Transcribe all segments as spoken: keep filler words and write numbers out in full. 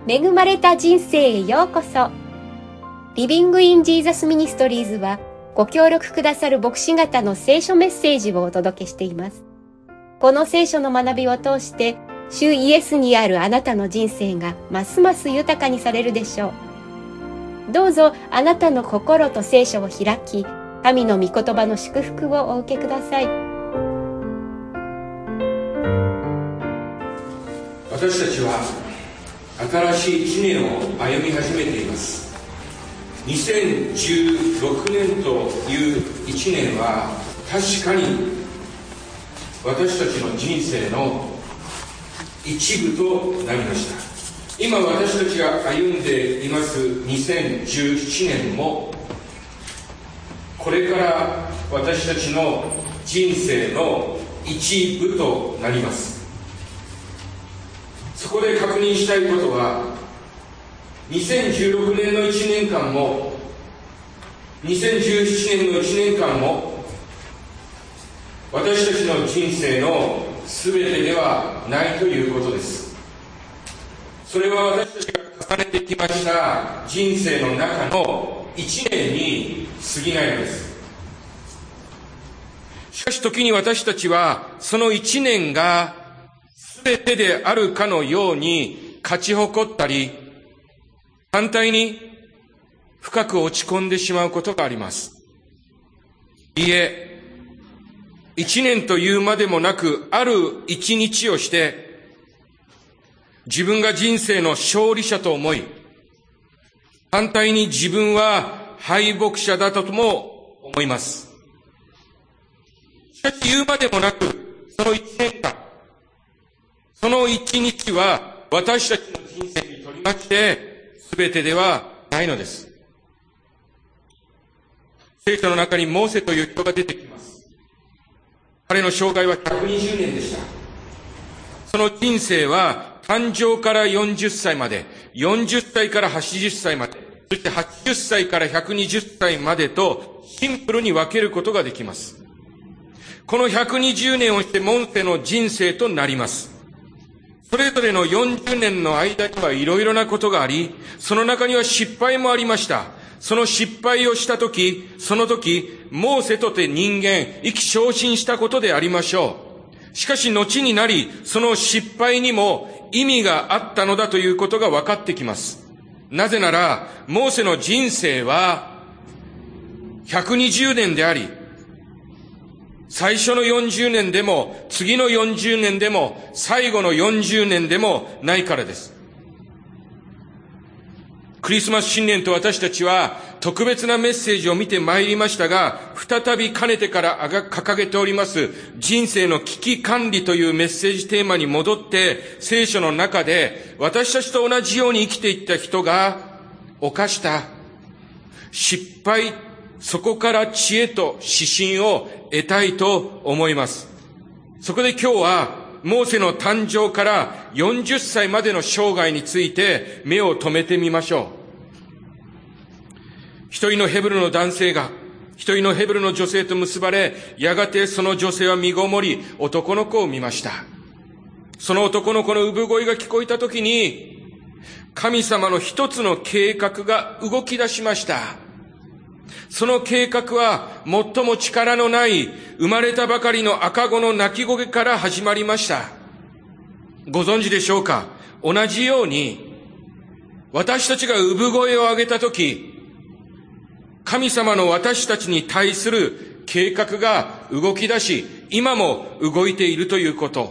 恵まれた人生へようこそ。リビングインジーザスミニストリーズはご協力くださる牧師方の聖書メッセージをお届けしています。この聖書の学びを通して主イエスにあるあなたの人生がますます豊かにされるでしょう。どうぞあなたの心と聖書を開き、神の御言葉の祝福をお受けください。 私たちは新しい一年を歩み始めています。にせんじゅうろくねんという一年は確かに私たちの人生の一部となりました。今私たちが歩んでいますにせんじゅうななねんもこれから私たちの人生の一部となります。そこで確認したいことは、にせんじゅうろくねんのいちねんかんもにせんじゅうななねんのいちねんかんも私たちの人生の全てではないということです。それは私たちが重ねてきました人生の中のいちねんに過ぎないのです。しかし時に私たちはそのいちねんが全てであるかのように勝ち誇ったり、反対に深く落ち込んでしまうことがあります。いいえ、一年というまでもなく、ある一日をして、自分が人生の勝利者と思い、反対に自分は敗北者だとも思います。しかし言うまでもなく、その一年間、その一日は私たちの人生にとりまして全てではないのです。聖書の中にモーセという人が出てきます。彼の生涯はひゃくにじゅうねんでした。その人生は誕生からよんじゅっさいまで、よんじゅっさいからはちじゅっさいまで、そしてはちじゅっさいからひゃくにじゅっさいまでとシンプルに分けることができます。このひゃくにじゅうねんをしてモーセの人生となります。それぞれのよんじゅうねんの間にはいろいろなことがあり、その中には失敗もありました。その失敗をしたとき、そのとき、モーセとて人間、意気昇進したことでありましょう。しかし後になり、その失敗にも意味があったのだということが分かってきます。なぜなら、モーセの人生はひゃくにじゅうねんであり、最初のよんじゅうねんでも、次のよんじゅうねんでも、最後のよんじゅうねんでもないからです。クリスマス新年と私たちは特別なメッセージを見てまいりましたが、再びかねてから掲げております人生の危機管理というメッセージテーマに戻って、聖書の中で私たちと同じように生きていった人が犯した失敗、そこから知恵と指針を得たいと思います。そこで今日はモーセの誕生からよんじゅっさいまでの生涯について目を留めてみましょう。一人のヘブルの男性が一人のヘブルの女性と結ばれ、やがてその女性は身ごもり男の子を見ました。その男の子の産声が聞こえたときに、神様の一つの計画が動き出しました。その計画は最も力のない生まれたばかりの赤子の泣き声から始まりました。ご存知でしょうか？同じように私たちが産声を上げたとき、神様の私たちに対する計画が動き出し、今も動いているということ。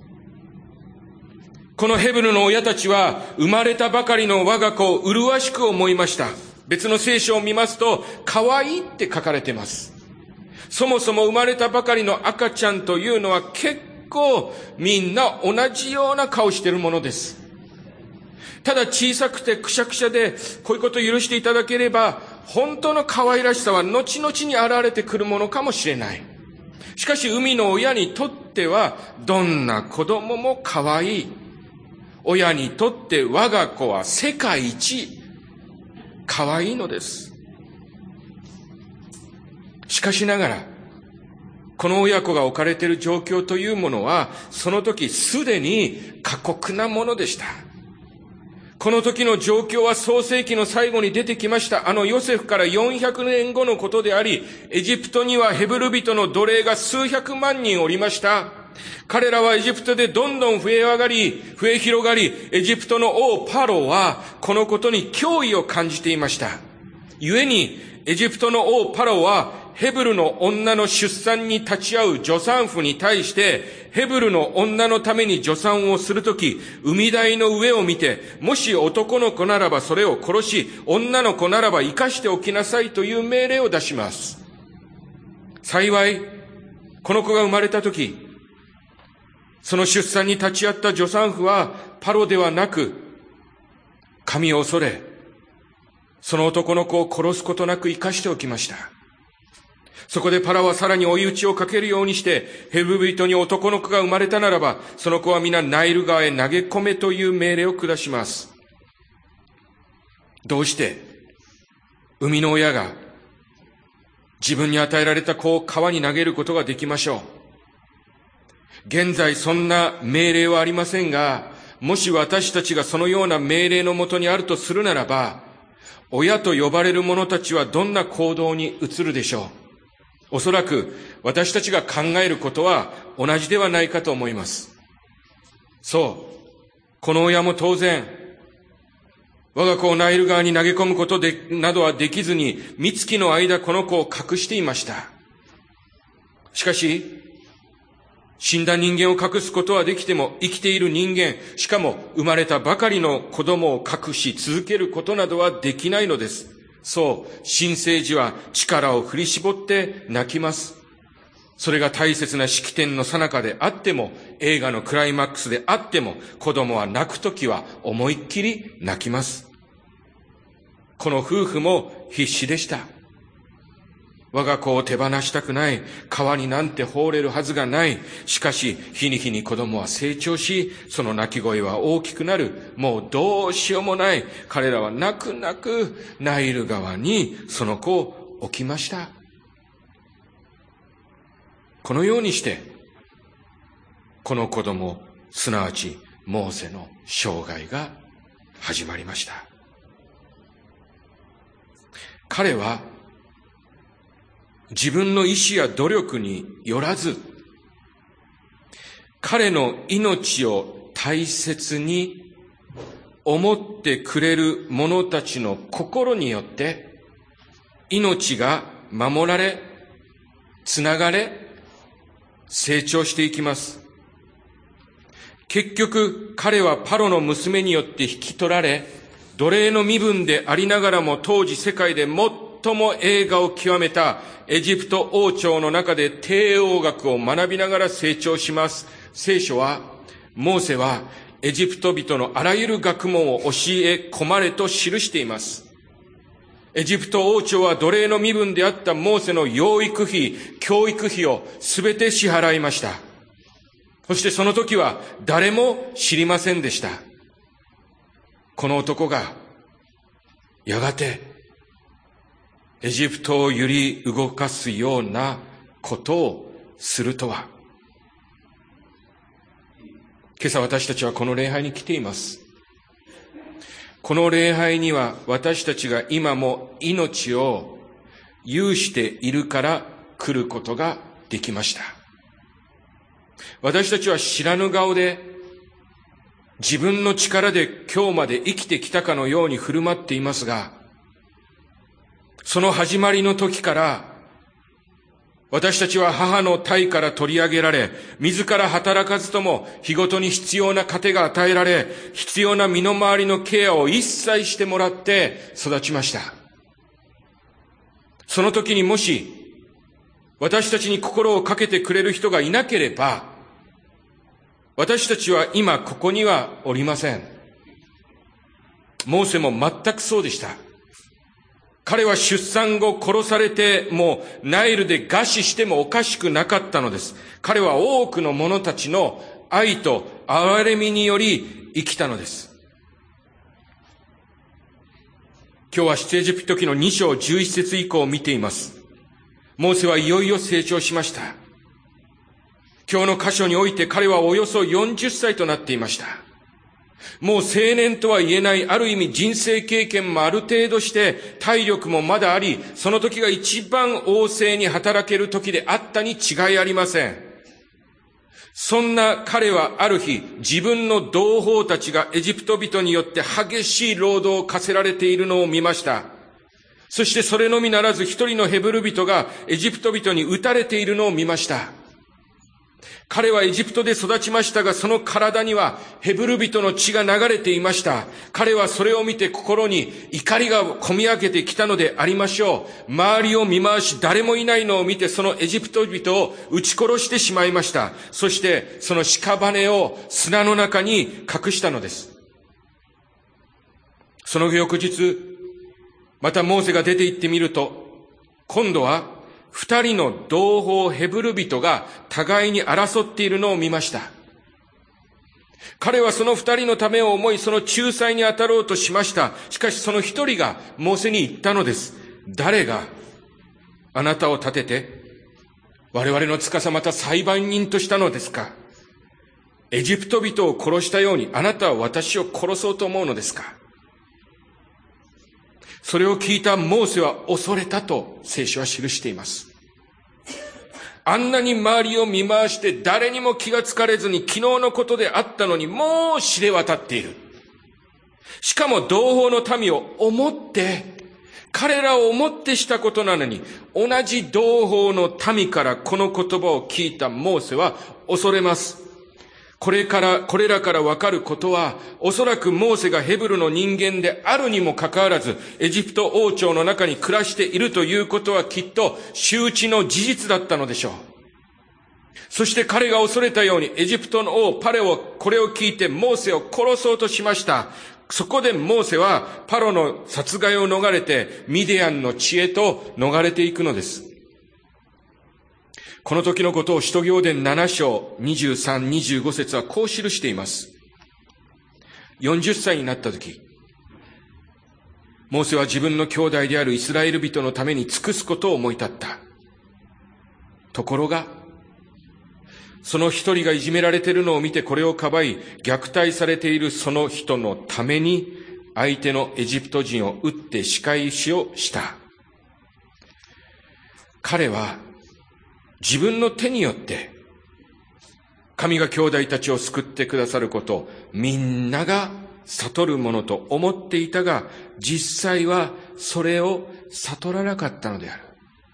このヘブルの親たちは生まれたばかりの我が子を麗しく思いました。別の聖書を見ますと、可愛いって書かれています。そもそも生まれたばかりの赤ちゃんというのは結構みんな同じような顔しているものです。ただ小さくてくしゃくしゃで、こういうことを許していただければ、本当の可愛らしさは後々に現れてくるものかもしれない。しかし海の親にとっては、どんな子供も可愛い。親にとって我が子は世界一可愛いのです。しかしながら、この親子が置かれている状況というものは、その時すでに過酷なものでした。 この時の状況は創世記の最後に出てきました。あのヨセフからよんひゃくねんごのことであり、エジプトにはヘブル人の奴隷が数百万人おりました。彼らはエジプトでどんどん増え上がり、増え広がり、エジプトの王パロはこのことに脅威を感じていました。故に、エジプトの王パロはヘブルの女の出産に立ち会う助産婦に対して、ヘブルの女のために助産をするとき、海台の上を見て、もし男の子ならばそれを殺し、女の子ならば生かしておきなさいという命令を出します。幸い、この子が生まれたとき、その出産に立ち会った助産婦はパロではなく、神を恐れ、その男の子を殺すことなく生かしておきました。そこでパラはさらに追い打ちをかけるようにして、ヘブル人に男の子が生まれたならば、その子は皆ナイル川へ投げ込めという命令を下します。どうして、生みの親が自分に与えられた子を川に投げることができましょう。現在そんな命令はありませんが、もし私たちがそのような命令のもとにあるとするならば、親と呼ばれる者たちはどんな行動に移るでしょう。おそらく私たちが考えることは同じではないかと思います。そう、この親も当然、我が子をナイル川に投げ込むことでなどはできずに、三月の間この子を隠していました。しかし、死んだ人間を隠すことはできても、生きている人間、しかも生まれたばかりの子供を隠し続けることなどはできないのです。そう、新生児は力を振り絞って泣きます。それが大切な式典の最中であっても、映画のクライマックスであっても、子供は泣くときは思いっきり泣きます。この夫婦も必死でした。我が子を手放したくない。川になんて放れるはずがない。しかし、日に日に子供は成長し、その泣き声は大きくなる。もうどうしようもない。彼らは泣く泣くナイル川にその子を置きました。このようにして、この子供、すなわちモーセの生涯が始まりました。彼は、自分の意志や努力によらず、彼の命を大切に思ってくれる者たちの心によって、命が守られ、つながれ、成長していきます。結局、彼はパロの娘によって引き取られ、奴隷の身分でありながらも当時世界で最も栄華を極めたエジプト王朝の中で帝王学を学びながら成長します。聖書は、モーセはエジプト人のあらゆる学問を教え込まれと記しています。エジプト王朝は奴隷の身分であったモーセの養育費、教育費をすべて支払いました。そしてその時は誰も知りませんでした。この男がやがてエジプトを揺り動かすようなことをするとは。今朝私たちはこの礼拝に来ています。この礼拝には私たちが今も命を有しているから来ることができました。私たちは知らぬ顔で自分の力で今日まで生きてきたかのように振る舞っていますが、その始まりの時から、私たちは母の胎から取り上げられ、自ら働かずとも日ごとに必要な糧が与えられ、必要な身の回りのケアを一切してもらって育ちました。その時にもし、私たちに心をかけてくれる人がいなければ、私たちは今ここにはおりません。モーセも全くそうでした。彼は出産後殺されてもうナイルで餓死してもおかしくなかったのです。彼は多くの者たちの愛と憐れみにより生きたのです。今日は出エジプト記のに章じゅういち節以降を見ています。モーセはいよいよ成長しました。今日の箇所において彼はおよそよんじゅっさいとなっていました。 もう青年とは言えない、ある意味人生経験もある程度して、体力もまだあり、その時が一番旺盛に働ける時であったに違いありません。そんな彼はある日、自分の同胞たちがエジプト人によって激しい労働を課せられているのを見ました。そしてそれのみならず一人のヘブル人がエジプト人に撃たれているのを見ました。彼はエジプトで育ちましたが、その体にはヘブル人の血が流れていました。彼はそれを見て心に怒りがこみ上げてきたのでありましょう。周りを見回し誰もいないのを見て、そのエジプト人を撃ち殺してしまいました。そしてその屍を砂の中に隠したのです。その翌日、またモーセが出て行ってみると、今度は二人の同胞ヘブル人が互いに争っているのを見ました。彼はその二人のためを思い、その仲裁に当たろうとしました。しかしその一人がモーセに言ったのです。誰があなたを立てて我々の司また裁判人としたのですか？エジプト人を殺したようにあなたは私を殺そうと思うのですか？それを聞いたモーセは恐れたと聖書は記しています。あんなに周りを見回して誰にも気がつかれずに昨日のことであったのにもう知れ渡っている。しかも同胞の民を思って、彼らを思ってしたことなのに、同じ同胞の民からこの言葉を聞いたモーセは恐れます。これから、これらからわかることは、おそらくモーセがヘブルの人間であるにもかかわらず、エジプト王朝の中に暮らしているということはきっと周知の事実だったのでしょう。そして彼が恐れたように、エジプトの王パレオ、これを聞いてモーセを殺そうとしました。そこでモーセはパロの殺害を逃れて、ミディアンの地へと逃れていくのです。この時のことを使徒行伝なな章にじゅうさん、にじゅうご節はこう記しています。よんじゅっさいになった時、モーセは自分の兄弟であるイスラエル人のために尽くすことを思い立った。ところが、その一人がいじめられているのを見てこれをかばい、虐待されているその人のために、相手のエジプト人を撃って仕返しをした。彼は、自分の手によって、神が兄弟たちを救ってくださることをみんなが悟るものと思っていたが、実際はそれを悟らなかったのである。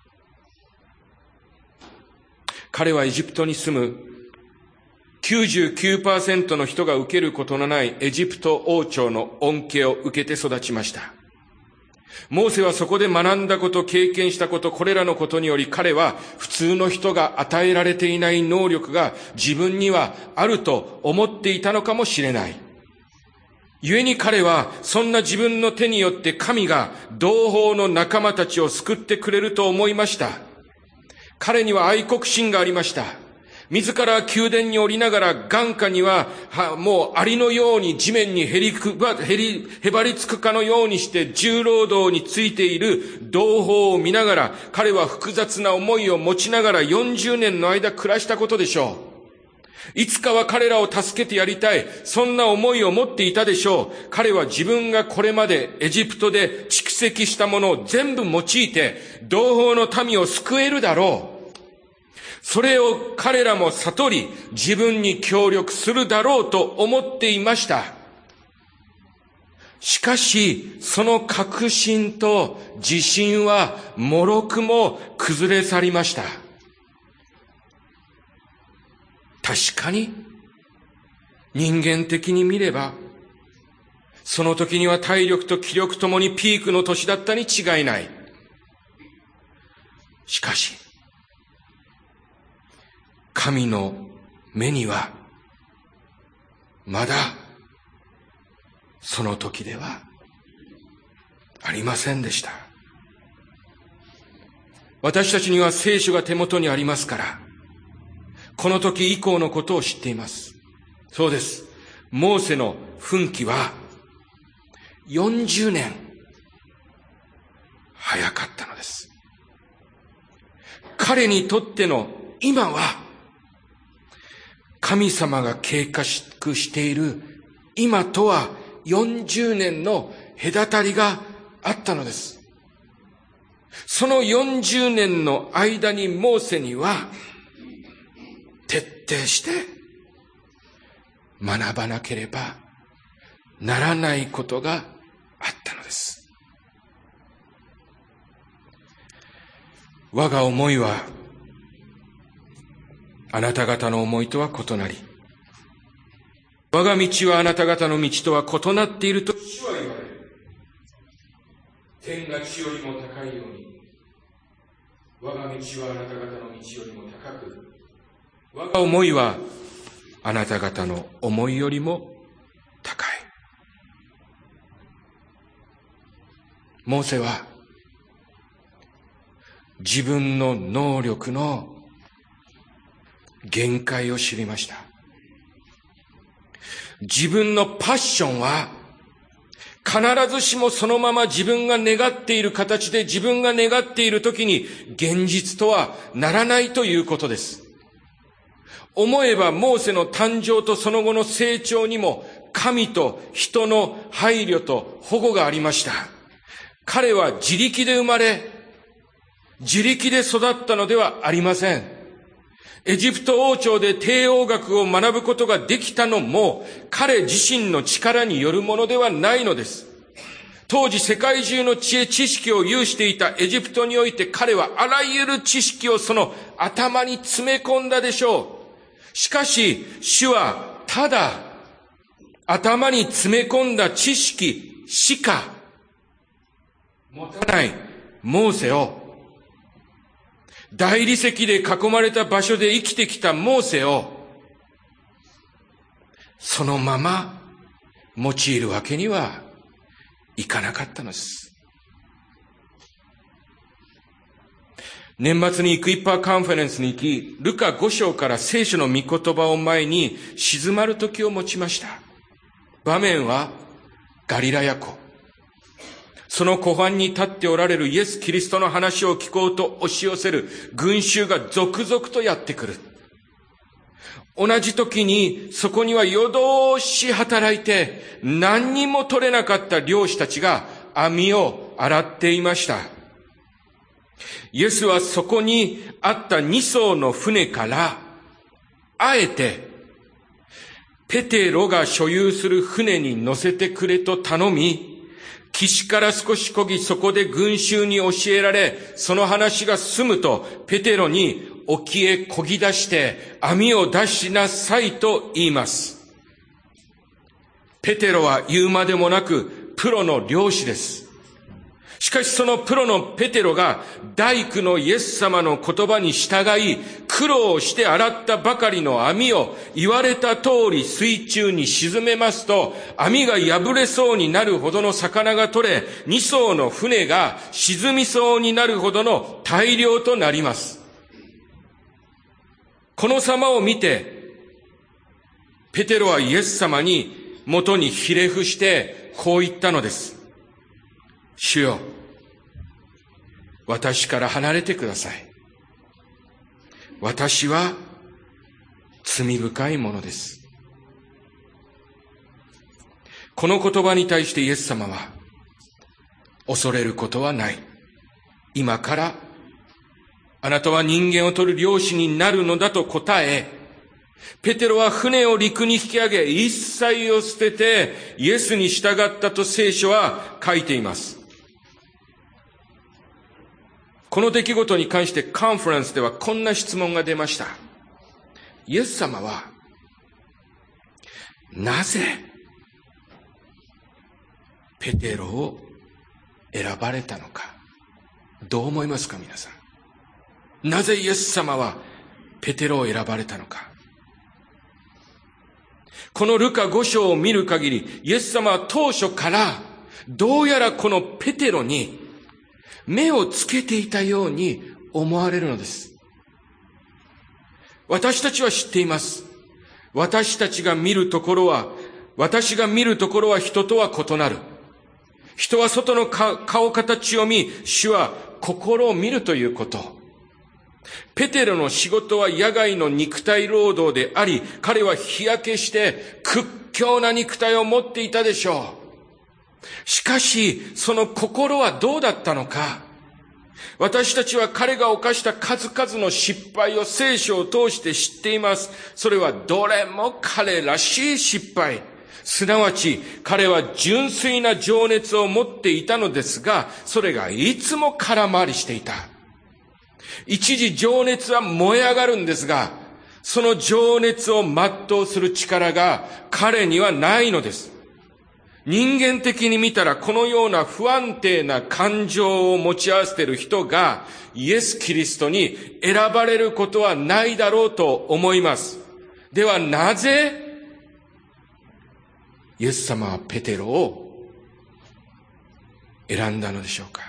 彼はエジプトに住む きゅうじゅうきゅうパーセント の人が受けることのないエジプト王朝の恩恵を受けて育ちました。モーセはそこで学んだこと、経験したこと、これらのことにより彼は普通の人が与えられていない能力が自分にはあると思っていたのかもしれない。故に彼はそんな自分の手によって神が同胞の仲間たちを救ってくれると思いました。彼には愛国心がありました。自ら宮殿に降りながら眼下には、はもうアリのように地面にへりくば、へり、へばりつくかのようにして重労働についている同胞を見ながら、彼は複雑な思いを持ちながらよんじゅうねんの間暮らしたことでしょう。いつかは彼らを助けてやりたい、そんな思いを持っていたでしょう。彼は自分がこれまでエジプトで蓄積したものを全部用いて、同胞の民を救えるだろう。それを彼らも悟り、自分に協力するだろうと思っていました。しかし、その確信と自信はもろくも崩れ去りました。確かに、人間的に見れば、その時には体力と気力ともにピークの年だったに違いない。しかし、神の目には、まだ、その時では、ありませんでした。私たちには聖書が手元にありますから、この時以降のことを知っています。そうです。モーセの奮起は、よんじゅうねん、早かったのです。彼にとっての今は、神様が計画している今とはよんじゅうねんの隔たりがあったのです。そのよんじゅうねんの間にモーセには徹底して学ばなければならないことがあったのです。我が思いはあなた方の思いとは異なり、我が道はあなた方の道とは異なっていると主は言われる。天が地よりも高いように、我が道はあなた方の道よりも高く、我が思いはあなた方の思いよりも高い。モーセは自分の能力の限界を知りました。自分のパッションは必ずしもそのまま自分が願っている形で自分が願っているときに現実とはならないということです。思えばモーセの誕生とその後の成長にも神と人の配慮と保護がありました。彼は自力で生まれ、自力で育ったのではありません。エジプト王朝で帝王学を学ぶことができたのも彼自身の力によるものではないのです。当時世界中の知恵知識を有していたエジプトにおいて彼はあらゆる知識をその頭に詰め込んだでしょう。しかし主はただ頭に詰め込んだ知識しか持たないモーセを、大理石で囲まれた場所で生きてきたモーセをそのまま用いるわけにはいかなかったのです。年末にイクイッパーカンファレンスに行き、ルカご章から聖書の御言葉を前に静まる時を持ちました。場面はガリラヤ湖。その湖畔に立っておられるイエス・キリストの話を聞こうと押し寄せる群衆が続々とやってくる。同じ時にそこには夜通し働いて何にも取れなかった漁師たちが網を洗っていました。イエスはそこにあったに艘の船からあえてペテロが所有する船に乗せてくれと頼み、岸から少し漕ぎ、そこで群衆に教えられ、その話が済むと、ペテロに沖へ漕ぎ出して、網を出しなさいと言います。ペテロは言うまでもなく、プロの漁師です。しかしそのプロのペテロが、大工のイエス様の言葉に従い、苦労して洗ったばかりの網を言われた通り水中に沈めますと、網が破れそうになるほどの魚が取れ、二艘の船が沈みそうになるほどの大漁となります。この様を見て、ペテロはイエス様に元にひれ伏してこう言ったのです。主よ、私から離れてください。私は罪深いものです。この言葉に対してイエス様は、恐れることはない。今からあなたは人間を取る漁師になるのだと答え、ペテロは船を陸に引き上げ、一切を捨ててイエスに従ったと聖書は書いています。この出来事に関してカンファレンスではこんな質問が出ました。イエス様は、なぜペテロを選ばれたのか。どう思いますか、皆さん。なぜイエス様はペテロを選ばれたのか。このルカご章を見る限り、イエス様は当初からどうやらこのペテロに目をつけていたように思われるのです。私たちは知っています。私たちが見るところは、私が見るところは人とは異なる。人は外の顔形を見、主は心を見るということ。ペテロの仕事は野外の肉体労働であり、彼は日焼けして屈強な肉体を持っていたでしょう。しかし、その心はどうだったのか。私たちは彼が犯した数々の失敗を聖書を通して知っています。それはどれも彼らしい失敗。すなわち彼は純粋な情熱を持っていたのですが、それがいつも空回りしていた。一時情熱は燃え上がるんですが、その情熱を全うする力が彼にはないのです。人間的に見たらこのような不安定な感情を持ち合わせている人がイエス・キリストに選ばれることはないだろうと思います。ではなぜイエス様はペテロを選んだのでしょうか。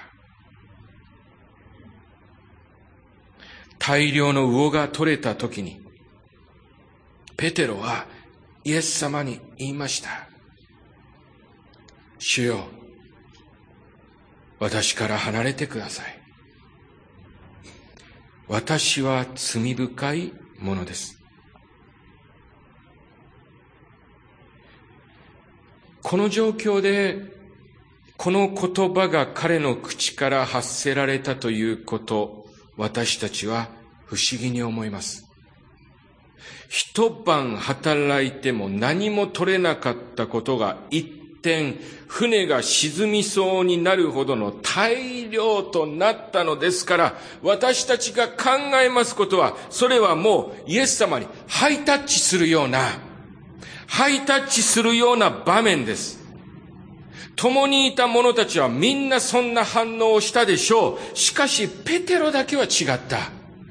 大量の魚が取れた時にペテロはイエス様に言いました。主よ、私から離れてください。私は罪深いものです。この状況で、この言葉が彼の口から発せられたということ、私たちは不思議に思います。一晩働いても何も取れなかったことが一点船が沈みそうになるほどの大量となったのですから、私たちが考えますことは、それはもうイエス様にハイタッチするような、ハイタッチするような場面です。共にいた者たちはみんなそんな反応をしたでしょう。しかしペテロだけは違った。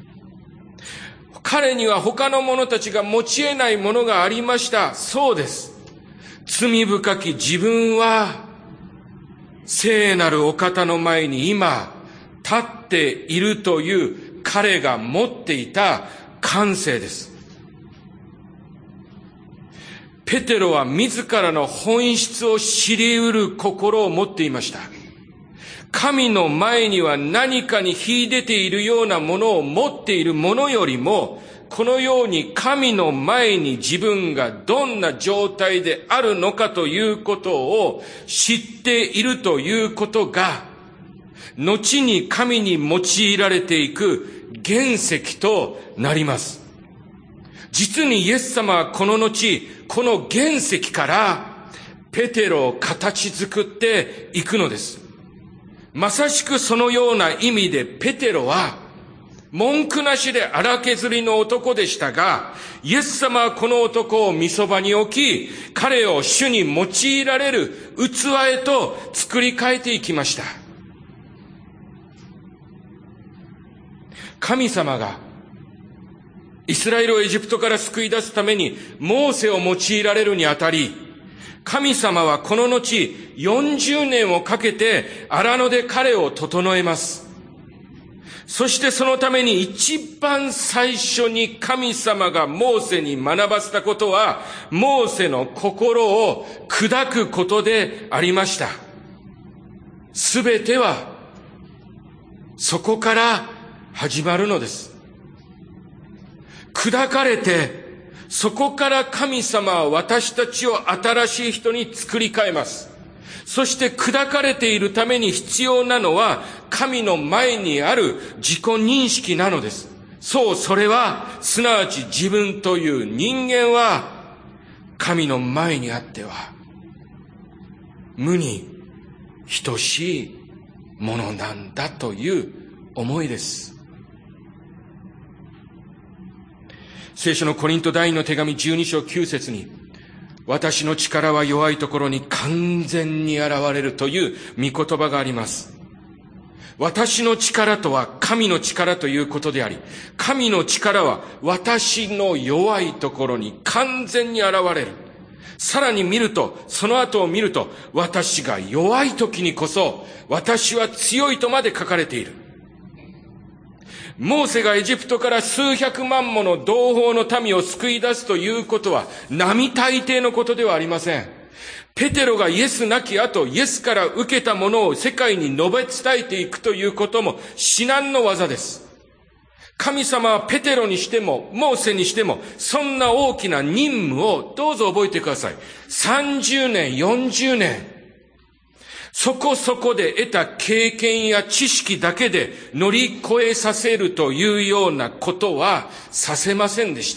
彼には他の者たちが持ち得ないものがありました。そうです。罪深き自分は聖なるお方の前に今立っているという彼が持っていた感性です。ペテロは自らの本質を知り得る心を持っていました。神の前には何かに秀でているようなものを持っているものよりも、このように神の前に自分がどんな状態であるのかということを知っているということが、後に神に用いられていく原石となります。実にイエス様はこの後、この原石からペテロを形作っていくのです。まさしくそのような意味でペテロは文句なしで荒削りの男でしたが、イエス様はこの男を御そばに置き、彼を主に用いられる器へと作り変えていきました。神様がイスラエルをエジプトから救い出すためにモーセを用いられるにあたり、神様はこの後よんじゅうねんをかけて荒野で彼を整えます。そしてそのために一番最初に神様がモーセに学ばせたことは、モーセの心を砕くことでありました。すべてはそこから始まるのです。砕かれて、そこから神様は私たちを新しい人に作り変えます。そして砕かれているために必要なのは、神の前にある自己認識なのです。そう、それは、すなわち自分という人間は、神の前にあっては、無に等しいものなんだという思いです。聖書のコリント第二の手紙じゅうに章きゅう節に、私の力は弱いところに完全に現れるという御言葉があります。私の力とは神の力ということであり、神の力は私の弱いところに完全に現れる。さらに見ると、その後を見ると、私が弱い時にこそ私は強いとまで書かれている。モーセがエジプトから数百万もの同胞の民を救い出すということは並大抵のことではありません。ペテロがイエスなき後、イエスから受けたものを世界に述べ伝えていくということも至難の技です。 神様はペテロにしても、モーセにしても、そんな大きな任務をどうぞ覚えてください。さんじゅうねん、よんじゅうねん、そこそこで得た経験や知識だけで乗り越えさせるというようなことはさせませんでした。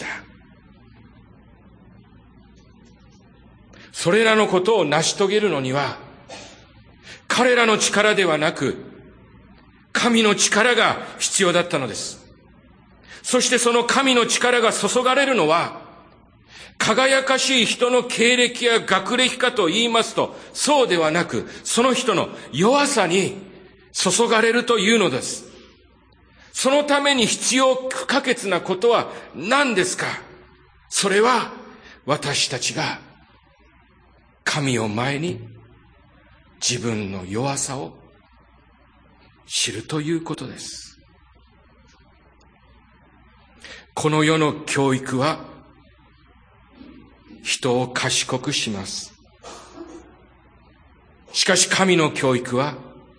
それらのことを成し遂げるのには、彼らの力ではなく、神の力が必要だったのです。そしてその神の力が注がれるのは、輝かしい人の経歴や学歴かと言いますと、そうではなく、その人の弱さに注がれるというのです。そのために必要不可欠なことは何ですか？それは私たちが神を前に自分の弱さを知るということです。この世の教育は人を賢くします。しかし神の教育は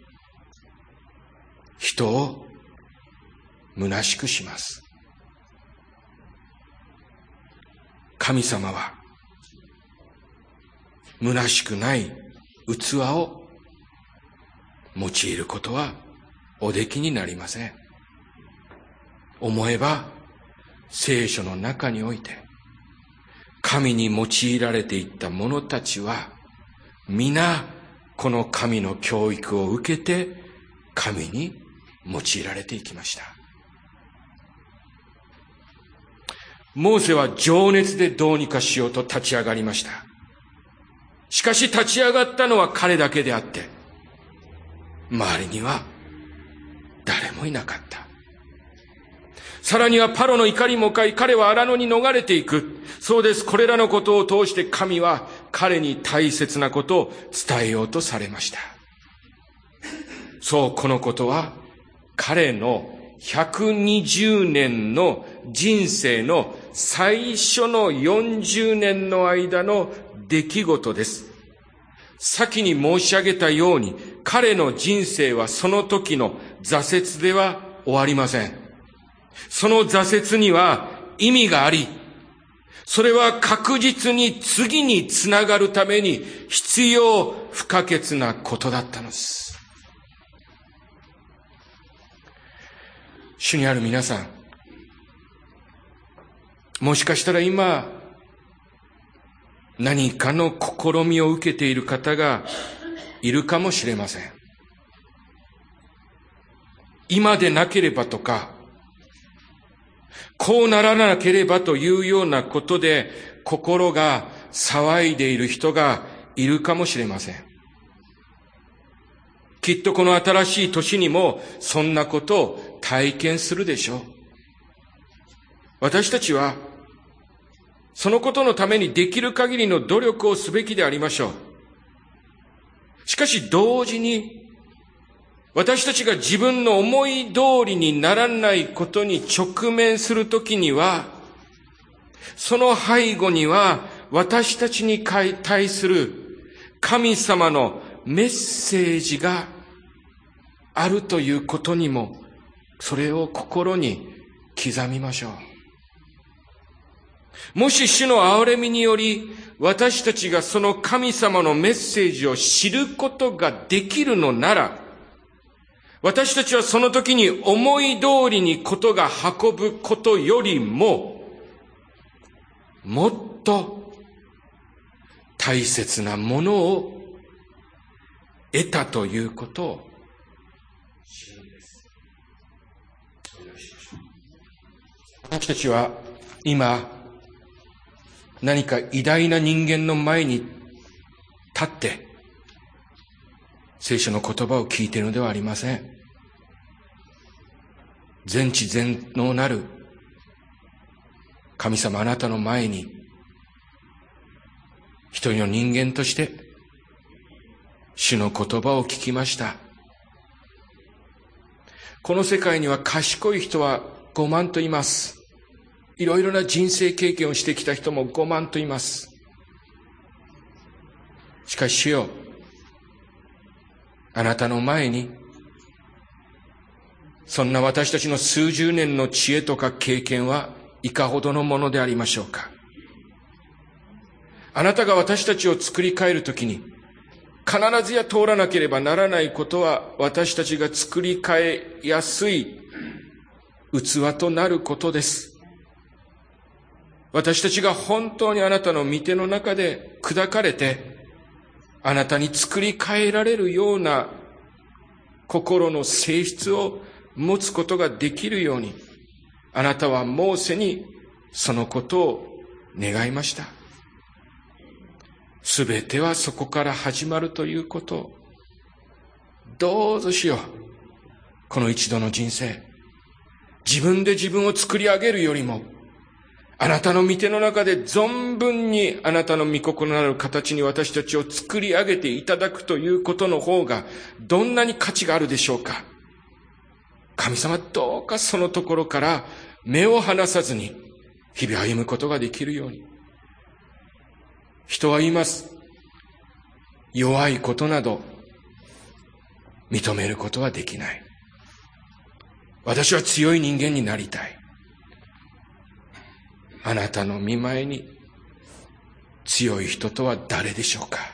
人を虚しくします。神様は虚しくない器を用いることはおできになりません。思えば聖書の中において神に用いられていった者たちは皆この神の教育を受けて神に用いられていきました。モーセは情熱でどうにかしようと立ち上がりました。しかし立ち上がったのは彼だけであって、周りには誰もいなかった。さらにはパロの怒りも買い、彼は荒野に逃れていく。そうです。これらのことを通して神は彼に大切なことを伝えようとされました。そう、このことは彼のひゃくにじゅうねんの人生の最初のよんじゅうねんの間の出来事です。先に申し上げたように、彼の人生はその時の挫折では終わりません。その挫折には意味があり、それは確実に次につながるために必要不可欠なことだったのです。主にある皆さん、もしかしたら今、何かの試みを受けている方がいるかもしれません。今でなければとか、こうならなければというようなことで心が騒いでいる人がいるかもしれません。きっとこの新しい年にもそんなことを体験するでしょう。私たちはそのことのためにできる限りの努力をすべきでありましょう。しかし同時に私たちが自分の思い通りにならないことに直面するときには、その背後には私たちに対する神様のメッセージがあるということにも、それを心に刻みましょう。もし主の憐れみにより、私たちがその神様のメッセージを知ることができるのなら、私たちはその時に思い通りにことが運ぶことよりも、もっと大切なものを得たということを知るんです。私たちは今、何か偉大な人間の前に立って、聖書の言葉を聞いているのではありません。全知全能なる神様、あなたの前に一人の人間として主の言葉を聞きました。この世界には賢い人はごまんといます。いろいろな人生経験をしてきた人もごまんといます。しかし主よ、あなたの前にそんな私たちの数十年の知恵とか経験はいかほどのものでありましょうか。あなたが私たちを作り変えるときに、必ずや通らなければならないことは、私たちが作り変えやすい器となることです。私たちが本当にあなたの御手の中で砕かれて、あなたに作り変えられるような心の性質を持つことができるように、あなたはモーセにそのことを願いました。すべてはそこから始まるということを、どうぞしよう。この一度の人生、自分で自分を作り上げるよりも、あなたの御手の中で存分にあなたの御心なる形に私たちを作り上げていただくということの方がどんなに価値があるでしょうか。神様、どうかそのところから目を離さずに日々歩むことができるように。人は言います。弱いことなど認めることはできない。私は強い人間になりたい。あなたの御前に強い人とは誰でしょうか。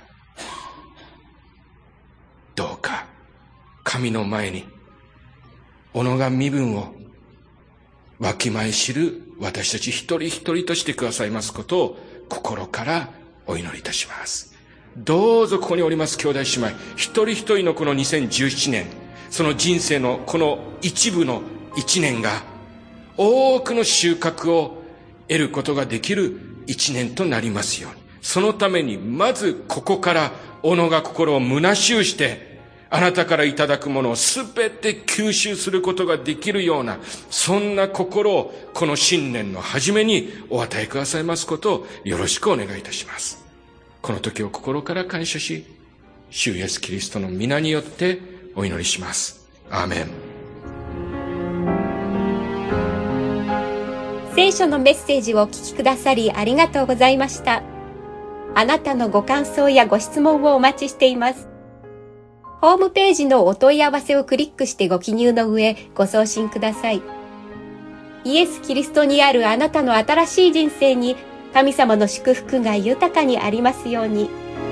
どうか神の前に己が身分をわきまえ知る私たち一人一人としてくださいますことを心からお祈りいたします。どうぞここにおります兄弟姉妹一人一人のこのにせんじゅうななねん、その人生のこの一部の一年が多くの収穫を得ることができる一年となりますように。そのためにまずここから己が心を虚しゅうしてあなたからいただくものをすべて吸収することができるような、そんな心をこの新年の初めにお与えくださいますことをよろしくお願いいたします。この時を心から感謝し、主イエスキリストの皆によってお祈りします。アーメン。 聖書のメッセージをお聞きくださりありがとうございました。あなたのご感想やご質問をお待ちしています。ホームページのお問い合わせをクリックしてご記入の上、ご送信ください。イエス・キリストにあるあなたの新しい人生に神様の祝福が豊かにありますように。